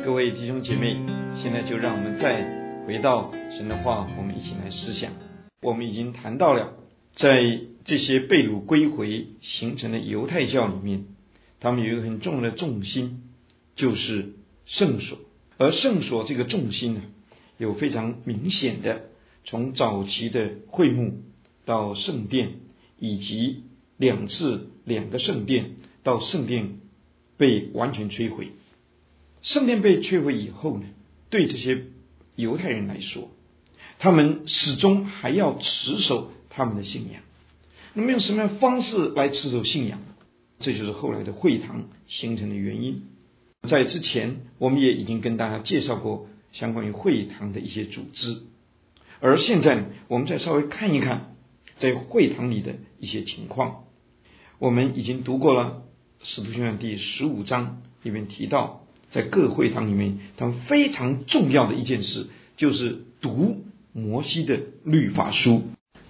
各位弟兄姐妹，现在就让我们再回到神的话，我们一起来思想。我们已经谈到了，在这些被掳归回形成的犹太教里面，他们有一个很重要的重心，就是圣所。而圣所这个重心呢，有非常明显的，从早期的会幕到圣殿，以及两个圣殿，到圣殿被完全摧毁。圣殿被摧毁以后呢，对这些犹太人来说，他们始终还要持守他们的信仰。那么用什么样的方式来持守信仰？这就是后来的会堂形成的原因。在之前我们也已经跟大家介绍过相关于会堂的一些组织，而现在呢，我们再稍微看一看在会堂里的一些情况。我们已经读过了使徒行传第15章里面提到，在各会堂里面他们非常重要的一件事，就是读摩西的律法书。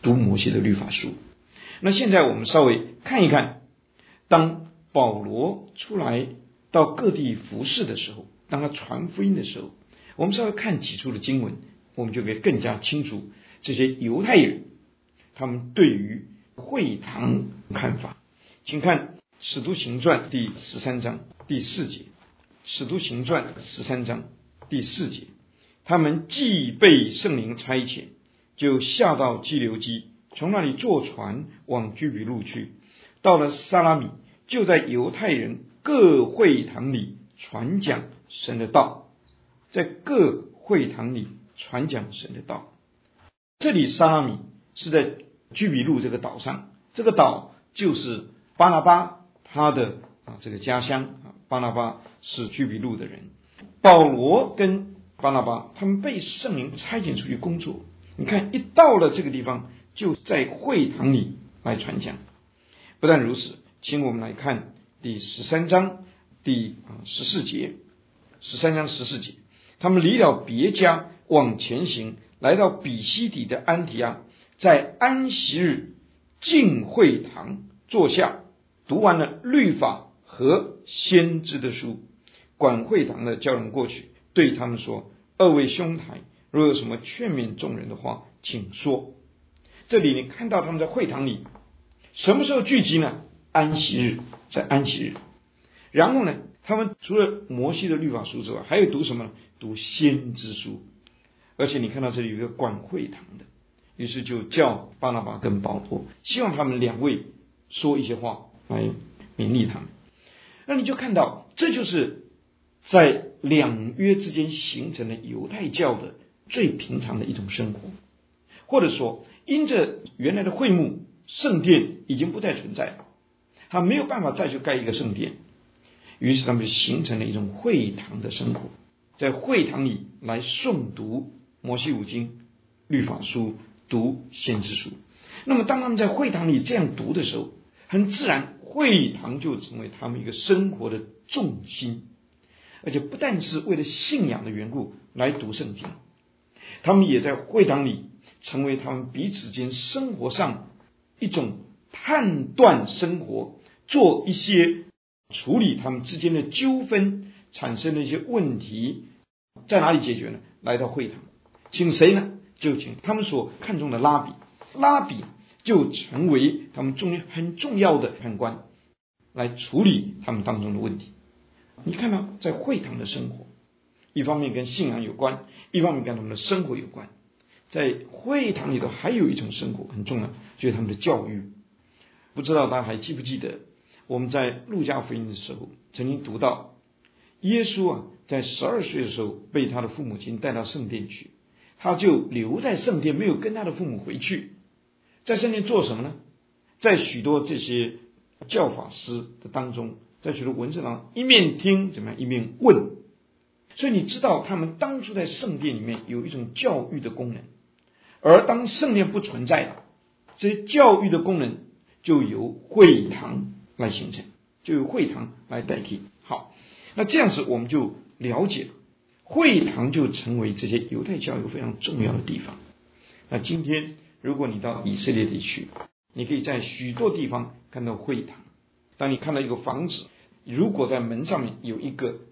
那现在我们稍微看一看，当保罗出来到各地服事的时候，当他传福音的时候，我们稍微看几处的经文，我们就可以更加清楚这些犹太人他们对于会堂看法。请看使徒行传第13章第4节。使徒行传13章第4节，他们既被圣灵差遣，就下到基流基，从那里坐船往居比路去，到了撒拉米，就在犹太人各会堂里传讲神的道。在各会堂里传讲神的道。这里撒拉米是在居比路这个岛上，这个岛就是巴拿巴他的这个家乡。巴拿巴是居比路的人，保罗跟巴拿巴他们被圣灵差遣出去工作。你看，一到了这个地方，就在会堂里来传讲。不但如此，请我们来看第13章第14节。13章14节，他们离了别家，往前行，来到比西底的安提阿，在安息日进会堂坐下，读完了律法和先知的书。管会堂的叫人过去，对他们说：二位兄台，若有什么劝勉众人的话，请说。这里你看到他们在会堂里什么时候聚集呢？安息日，在安息日。然后呢，他们除了摩西的律法书之外，还有读什么呢？读先知书。而且你看到这里有一个管会堂的，于是就叫巴拿巴跟保罗，希望他们两位说一些话来勉励他们。那你就看到，这就是在两约之间形成了犹太教的最平常的一种生活。或者说，因着原来的会幕圣殿已经不再存在了，他没有办法再去盖一个圣殿，于是他们就形成了一种会堂的生活，在会堂里来诵读摩西五经、律法书，读先知书。那么当他们在会堂里这样读的时候，很自然会堂就成为他们一个生活的重心。而且不但是为了信仰的缘故来读圣经，他们也在会堂里成为他们彼此间生活上一种判断生活，做一些处理他们之间的纠纷产生的一些问题，在哪里解决呢？来到会堂，请谁呢？就请他们所看重的拉比。拉比就成为他们中间很重要的判官，来处理他们当中的问题。你看到在会堂的生活，一方面跟信仰有关，一方面跟他们的生活有关。在会堂里头还有一种生活很重要，就是他们的教育。不知道大家还记不记得，我们在路加福音的时候曾经读到，耶稣在12岁的时候被他的父母亲带到圣殿去，他就留在圣殿，没有跟他的父母回去。在圣殿做什么呢？在许多这些教法师的当中，在许多文士当中，一面听怎么样，一面问。所以你知道他们当初在圣殿里面有一种教育的功能，而当圣殿不存在了，这些教育的功能就由会堂来形成，就由会堂来代替。好，那这样子我们就了解了，会堂就成为这些犹太教育非常重要的地方。那今天如果你到以色列地区，你可以在许多地方看到会堂。当你看到一个房子，如果在门上面有一个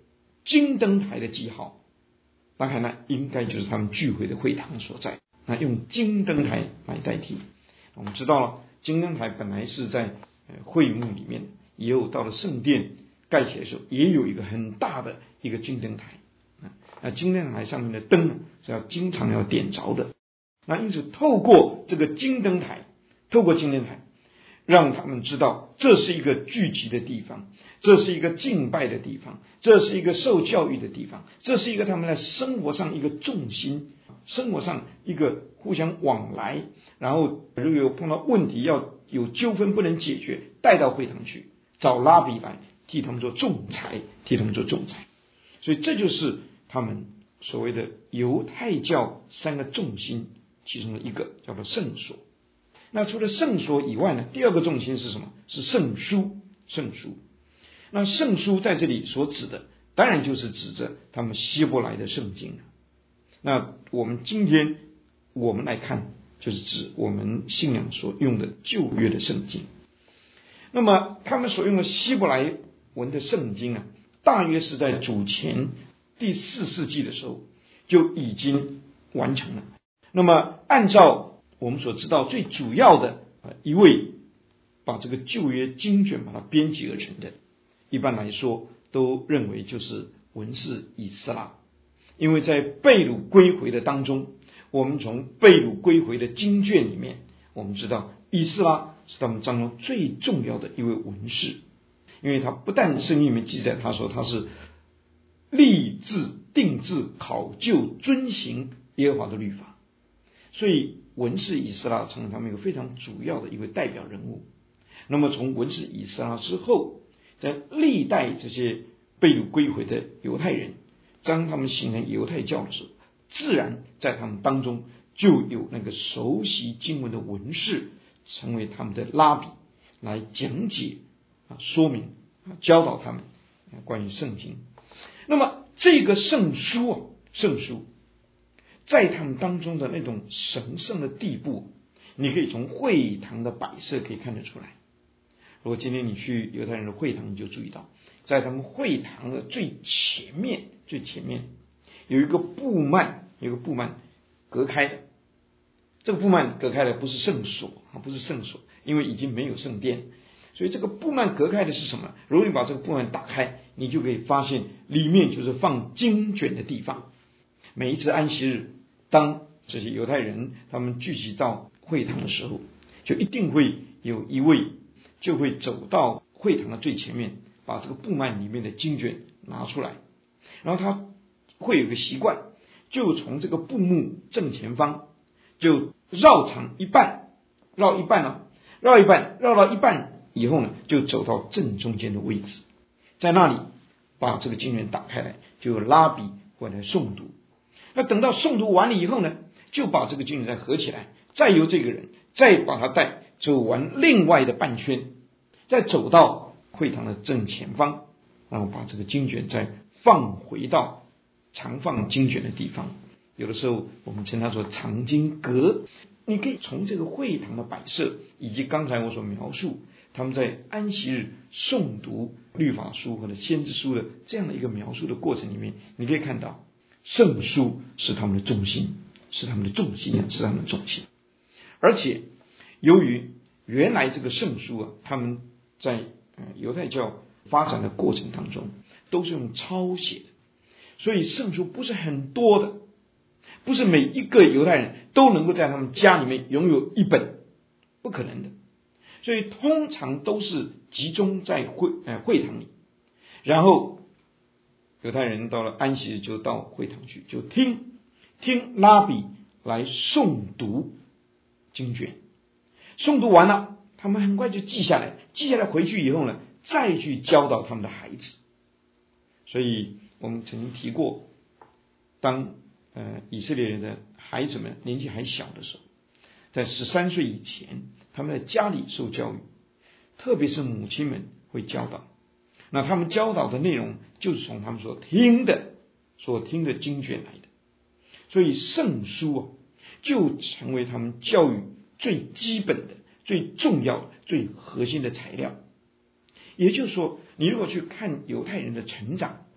金灯台的记号，大概呢应该就是他们聚会的会堂所在，那用金灯台来代替。我们知道了，金灯台本来是在会幕里面，也有到了圣殿盖起来的时候，也有一个很大的一个金灯台。那金灯台上面的灯是要经常要点着的。那因此透过这个金灯台，让他们知道这是一个聚集的地方，这是一个敬拜的地方，这是一个受教育的地方，这是一个他们在生活上一个重心，生活上一个互相往来，然后如果有碰到问题要有纠纷不能解决，带到会堂去找拉比来替他们做仲裁，所以这就是他们所谓的犹太教三个重心其中的一个，叫做圣所。那除了圣所以外呢，第二个重心是什么？是圣书。那圣书在这里所指的当然就是指着他们希伯来的圣经。那我们今天我们来看，就是指我们信仰所用的旧约的圣经。那么他们所用的希伯来文的圣经大约是在主前第4世纪的时候就已经完成了。那么按照我们所知道最主要的一位把这个旧约经卷把它编辑而成的，一般来说都认为就是文士以斯拉。因为在被掳归回的当中，我们从被掳归回的经卷里面，我们知道以斯拉是他们当中最重要的一位文士。因为他不但圣经里面记载他说他是立志定志考究遵行耶和华的律法，所以文士以斯拉成了他们一个非常主要的一位代表人物。那么从文士以斯拉之后，在历代这些被掳归回的犹太人，当他们形成犹太教的时候，自然在他们当中就有那个熟悉经文的文士成为他们的拉比，来讲解说明教导他们关于圣经。那么这个圣书在他们当中的那种神圣的地步，你可以从会堂的摆设可以看得出来。如果今天你去犹太人的会堂，你就注意到在他们会堂的最前面有一个布幔隔开的。这个布幔隔开的不是圣所，因为已经没有圣殿，所以这个布幔隔开的是什么？如果你把这个布幔打开，你就可以发现里面就是放经卷的地方。每一次安息日，当这些犹太人他们聚集到会堂的时候，就一定会有一位就会走到会堂的最前面，把这个布幔里面的经卷拿出来，然后他会有一个习惯，就从这个布幕正前方就绕到一半以后呢，就走到正中间的位置，在那里把这个经卷打开来，就有拉比过来诵读。那等到诵读完了以后呢，就把这个经卷再合起来，再由这个人再把它带走完另外的半圈，再走到会堂的正前方，然后把这个经卷再放回到常放经卷的地方。有的时候我们称它做藏经阁。你可以从这个会堂的摆设，以及刚才我所描述他们在安息日诵读律法书或者先知书的这样的一个描述的过程里面，你可以看到圣书是他们的重心。而且由于原来这个圣书他们在犹太教发展的过程当中都是用抄写的，所以圣书不是很多的，不是每一个犹太人都能够在他们家里面拥有一本，不可能的。所以通常都是集中在会堂里，然后犹太人到了安息日就到会堂去，就听拉比来诵读经卷。诵读完了，他们很快就记下来回去以后呢，再去教导他们的孩子。所以我们曾经提过，当以色列人的孩子们年纪还小的时候，在13岁以前，他们在家里受教育，特别是母亲们会教导。那他们教导的内容就是从他们所听的经卷来的。所以圣书就成为他们教育最基本的、最重要的、最核心的材料。也就是说，你如果去看犹太人的成长，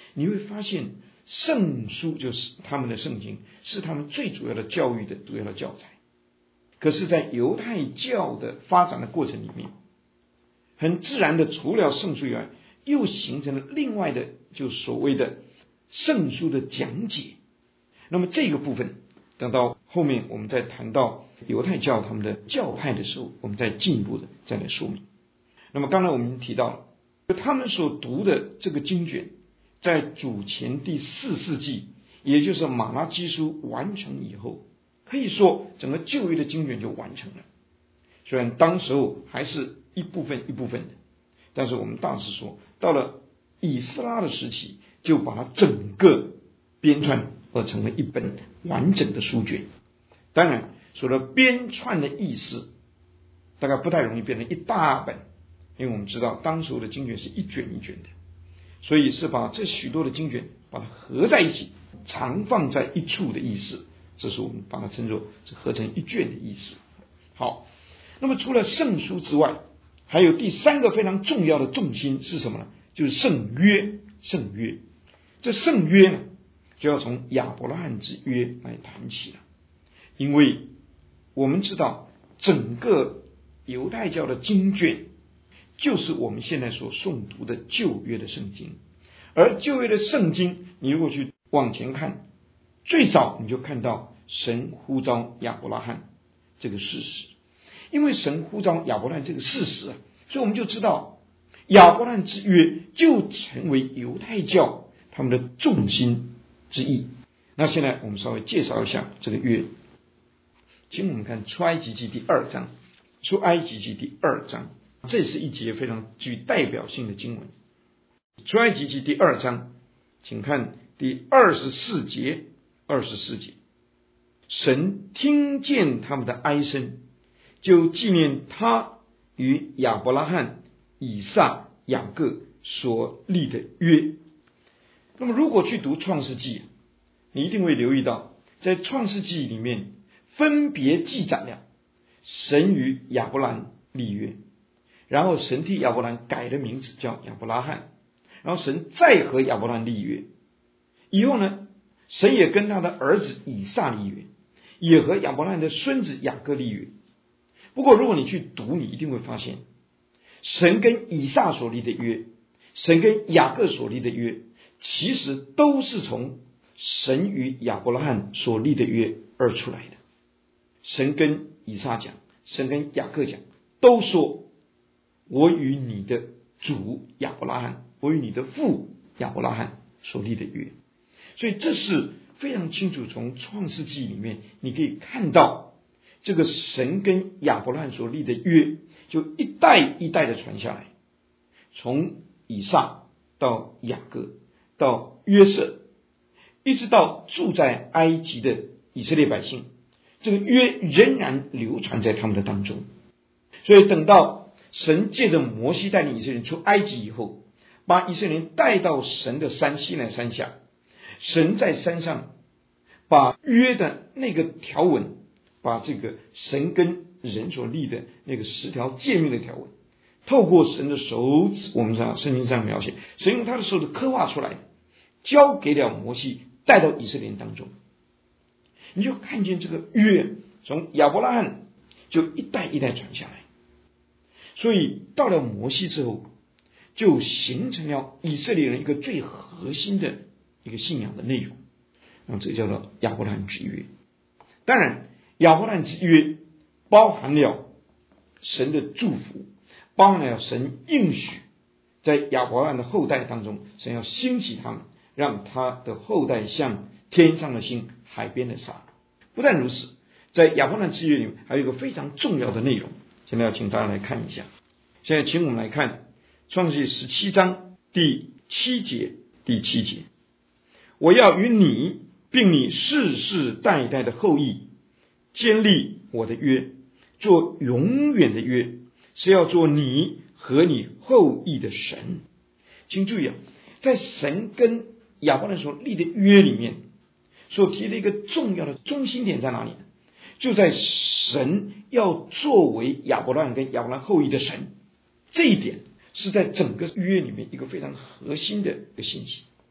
你会发现圣书就是他们的圣经，是他们最主要的教育的主要的教材。可是在犹太教的发展的过程里面，很自然的除了圣书以外，又形成了另外的就所谓的圣书的讲解。那么这个部分等到后面我们再谈到犹太教他们的教派的时候，我们再进一步的再来说明。那么刚才我们已经提到了，他们所读的这个经卷在主前第4世纪，也就是马拉基书完成以后，可以说整个旧约的经卷就完成了。虽然当时候还是一部分一部分的，但是我们大致说到了以斯拉的时期，就把它整个编撰而成为一本完整的书卷。当然说了编撰的意思大概不太容易变成一大本，因为我们知道当时的经卷是一卷一卷的，所以是把这许多的经卷把它合在一起，常放在一处的意思，这是我们把它称作是合成一卷的意思。好，那么除了圣书之外，还有第3个非常重要的重心是什么呢？就是圣约。圣约，这圣约呢，就要从亚伯拉罕之约来谈起了。因为我们知道整个犹太教的经卷就是我们现在所诵读的旧约的圣经，而旧约的圣经你如果去往前看，最早你就看到神呼召亚伯拉罕这个事实。因为神呼召亚伯拉罕这个事实啊，所以我们就知道亚伯拉罕之约就成为犹太教他们的重心之一。那现在我们稍微介绍一下这个约，请我们看出埃及记第2章。出埃及记第2章，这是一节非常具代表性的经文。出埃及记第2章，请看第24节。24节，神听见他们的哀声，就纪念他与亚伯拉罕、以撒、雅各所立的约。那么如果去读创世纪，你一定会留意到在创世纪里面分别记载了神与亚伯兰立约，然后神替亚伯兰改了名字叫亚伯拉罕，然后神再和亚伯兰立约，以后呢神也跟他的儿子以撒立约，也和亚伯拉罕的孙子雅各立约。不过如果你去读，你一定会发现神跟以撒所立的约，神跟雅各所立的约，其实都是从神与亚伯拉罕所立的约而出来的。神跟以撒讲，神跟雅各讲，都说我与你的主亚伯拉罕，我与你的父亚伯拉罕所立的约。所以这是非常清楚，从创世纪里面你可以看到这个神跟亚伯拉罕所立的约就一代一代的传下来，从以撒到雅各到约瑟，一直到住在埃及的以色列百姓，这个约仍然流传在他们的当中。所以等到神借着摩西带领以色列人出埃及以后，把以色列人带到神的山西奈山下，神在山上把约的那个条文，把这个神跟人所立的那个10条诫命的条文，透过神的手指，我们知道圣经上描写神用他的手指刻画出来，交给了摩西，带到以色列人当中。你就看见这个约从亚伯拉罕就一代一代传下来，所以到了摩西之后，就形成了以色列人一个最核心的一个信仰的内容，那么这叫做亚伯拉罕之约。当然亚伯拉罕之约包含了神的祝福，包含了神应许在亚伯拉罕的后代当中，神要兴起他们，让他的后代像天上的星，海边的沙。不但如此，在亚伯拉罕之约里面还有一个非常重要的内容，现在要请大家来看一下。现在请我们来看创世记17章第7节。第7节，我要与你并你世世代代的后裔坚立我的约，做永远的约，是要做你和你后裔的神。请注意啊，在神跟亚伯拉罕所立的约里面所提的一个重要的中心点在哪里呢？就在神要作为亚伯拉罕跟亚伯拉罕后裔的神，这一点是在整个约里面一个非常核心的一个信息。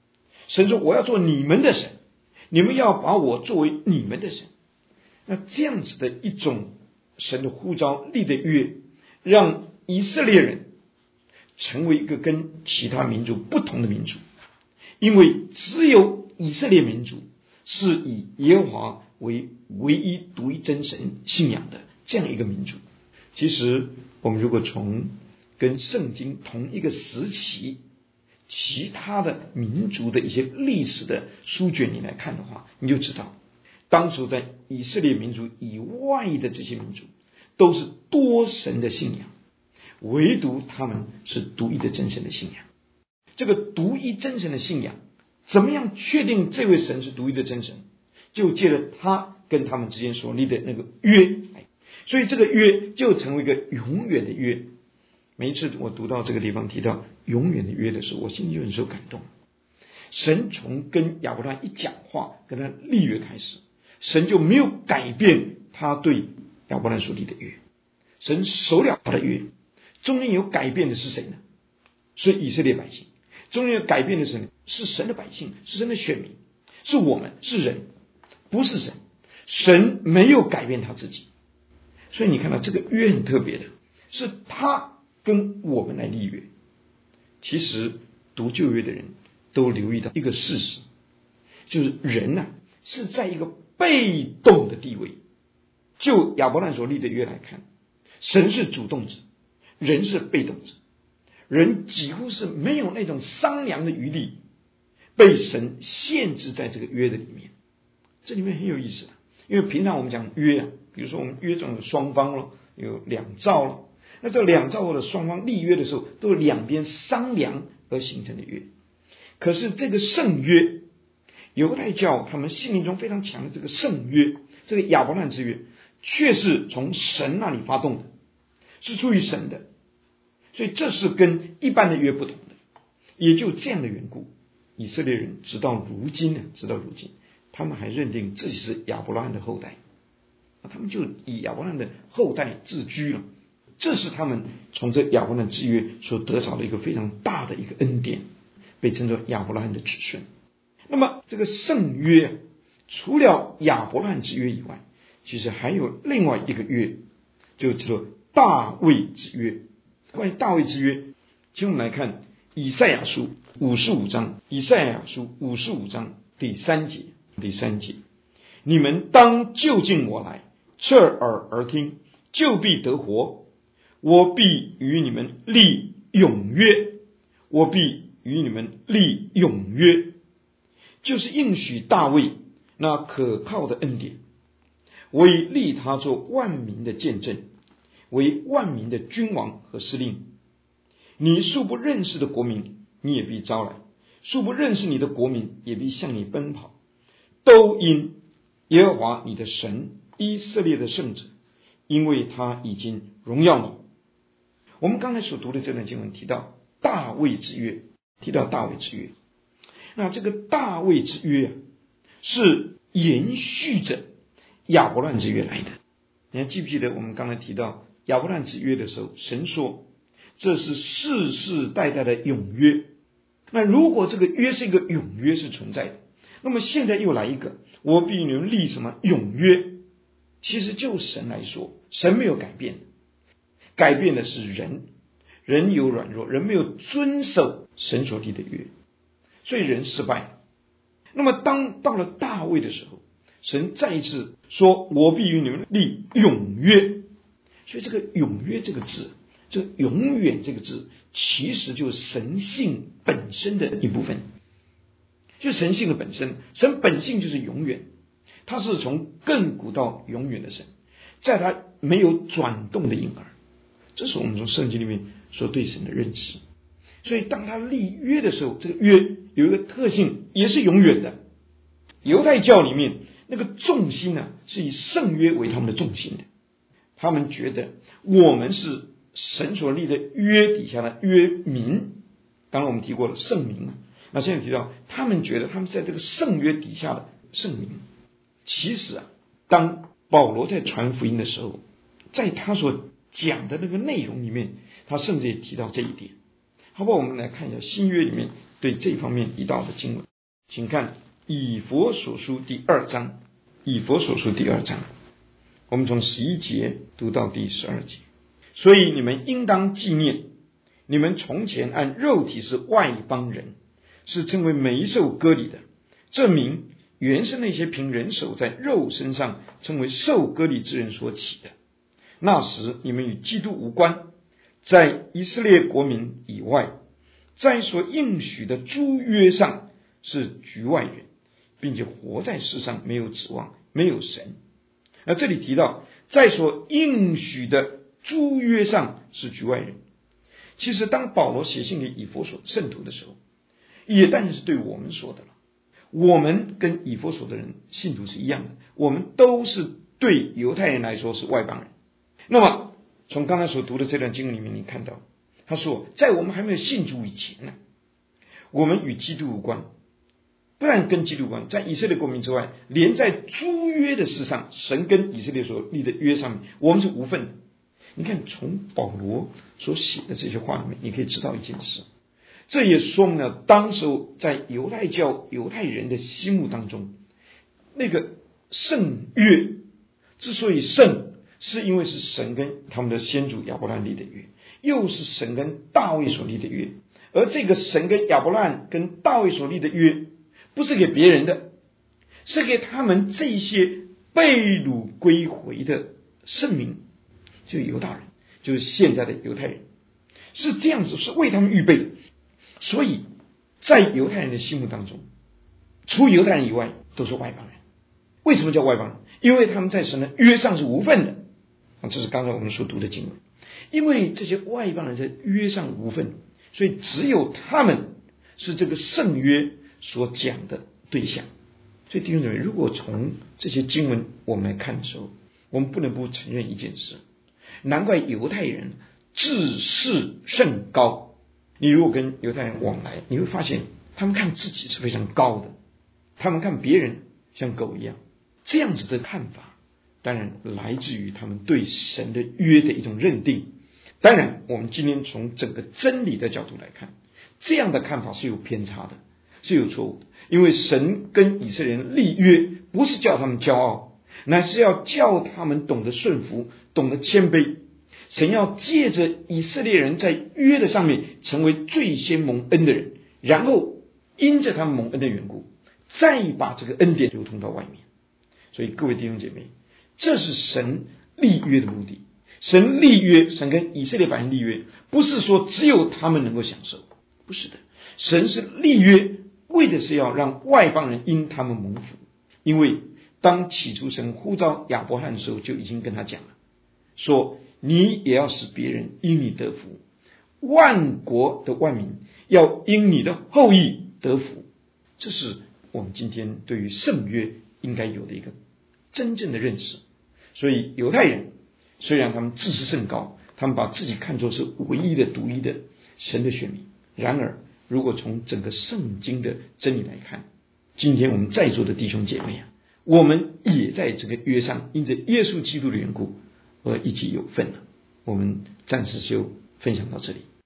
神说我要做你们的神，你们要把我作为你们的神。那这样子的一种神的呼召立的约，让以色列人成为一个跟其他民族不同的民族，因为只有以色列民族是以耶和华为唯一独一真神信仰的这样一个民族。其实我们如果从跟圣经同一个时期其他的民族的一些历史的书卷里来看的话，你就知道当初在以色列民族以外的这些民族都是多神的信仰，唯独他们是独一的真神的信仰。这个独一真神的信仰怎么样确定这位神是独一的真神？就借着他跟他们之间所立的那个约，所以这个约就成为一个永远的约。每一次我读到这个地方提到永远的约的时候，我心里就很受感动。神从跟亚伯拉罕一讲话跟他立约开始，神就没有改变他对亚伯拉罕所立的约，神守了他的约。中间有改变的是谁呢？是以色列百姓。中间有改变的是谁？是神的百姓，是神的选民，是我们，是人，不是神。神没有改变他自己。所以你看到这个约很特别的，是他跟我们来立约。其实读旧约的人都留意到一个事实，就是人是在一个被动的地位。就亚伯兰所立的约来看，神是主动者，人是被动者。人几乎是没有那种商量的余地，被神限制在这个约的里面。这里面很有意思的，因为平常我们讲约比如说我们约中有双方了，有两造了，那这两造的双方立约的时候，都是两边商量而形成的约。可是这个圣约，犹太教他们心灵中非常强的这个圣约，这个亚伯兰之约，却是从神那里发动的，是出于神的。所以这是跟一般的约不同的。也就这样的缘故，以色列人直到如今他们还认定自己是亚伯拉罕的后代，他们就以亚伯拉罕的后代自居了。这是他们从这亚伯拉罕之约所得着的一个非常大的一个恩典，被称作亚伯拉罕的子孙。那么这个圣约除了亚伯拉罕之约以外，其实还有另外一个约，就叫做大卫之约。关于大卫之约，请我们来看以赛亚书55章，以赛亚书55章第3节，你们当就近我来，侧耳而听，就必得活。我必与你们立永约，我必与你们立永约，就是应许大卫那可靠的恩典，为立他做万民的见证，为万民的君王和司令。你素不认识的国民，你也必招来；素不认识你的国民，也必向你奔跑。都因耶和华你的神，以色列的圣者，因为他已经荣耀你。我们刚才所读的这段经文提到大卫之约，那这个大卫之约是延续着亚伯兰之约来的。你还记不记得我们刚才提到亚伯兰之约的时候，神说这是世世代代的永约。那如果这个约是一个永约是存在的，那么现在又来一个，我必与你们立什么永约？其实就神来说，神没有改变，改变的是人有软弱，人没有遵守神所立的约，所以人失败。那么当到了大卫的时候，神再一次说我必与你们立永约。所以这个永约这个字，这个永远这个字，其实就是神性本身的一部分，就神性的本身。神本性就是永远，他是从亘古到永远的神，在他没有转动的婴儿。这是我们从圣经里面所对神的认识。所以当他立约的时候，这个约有一个特性，也是永远的。犹太教里面那个重心是以圣约为他们的重心的，他们觉得我们是神所立的约底下的约民。当然我们提过了圣民，那现在提到他们觉得他们是在这个圣约底下的圣民。其实当保罗在传福音的时候，在他所讲的那个内容里面，他甚至也提到这一点。好不好？我们来看一下新约里面对这方面提到的经文。 请看以弗所书第2章，以弗所书第2章，我们从11节读到第12节。所以你们应当纪念，你们从前按肉体是外邦人，是称为没受割礼的，这名原是那些凭人手在肉身上称为受割礼之人所起的。那时你们与基督无关，在以色列国民以外，在所应许的诸约上是局外人，并且活在世上没有指望，没有神。而这里提到在所应许的诸约上是局外人，其实当保罗写信给以弗所圣徒的时候，也当然是对我们说的了。我们跟以弗所的人信徒是一样的，我们都是对犹太人来说是外邦人。那么从刚才所读的这段经文里面，你看到他说，在我们还没有信主以前呢，我们与基督无关，不但跟基督无关，在以色列国民之外，连在诸约的事上，神跟以色列所立的约上面，我们是无份的。你看从保罗所写的这些话里面，你可以知道一件事，这也说明了当时在犹太教犹太人的心目当中，那个圣约之所以圣，是因为是神跟他们的先祖亚伯兰立的约，又是神跟大卫所立的约。而这个神跟亚伯兰跟大卫所立的约，不是给别人的，是给他们这些被掳归回的圣民，就是犹大人，就是现在的犹太人，是这样子，是为他们预备的。所以在犹太人的心目当中，除犹太人以外都是外邦人。为什么叫外邦人？因为他们在神的约上是无份的。这是刚才我们所读的经文。因为这些外邦人在约上无份，所以只有他们是这个圣约所讲的对象。所以弟兄姊妹，如果从这些经文我们来看的时候，我们不能不承认一件事，难怪犹太人自视甚高。你如果跟犹太人往来，你会发现他们看自己是非常高的，他们看别人像狗一样。这样子的看法当然来自于他们对神的约的一种认定。当然我们今天从整个真理的角度来看，这样的看法是有偏差的，是有错误的。因为神跟以色列人立约，不是叫他们骄傲，乃是要叫他们懂得顺服，懂得谦卑。神要借着以色列人在约的上面成为最先蒙恩的人，然后因着他们蒙恩的缘故，再把这个恩典流通到外面。所以各位弟兄姐妹，这是神立约的目的。神立约，神跟以色列百姓立约，不是说只有他们能够享受，不是的。神是立约，为的是要让外邦人因他们蒙福。因为当起初神呼召亚伯兰的时候，就已经跟他讲了，说你也要使别人因你得福，万国的万民要因你的后裔得福。这是我们今天对于圣约应该有的一个真正的认识。所以犹太人虽然他们自视甚高，他们把自己看作是唯一的独一的神的选民，然而如果从整个圣经的真理来看，今天我们在座的弟兄姐妹啊，我们也在这个约上因着耶稣基督的缘故而一起有份了。我们暂时就分享到这里。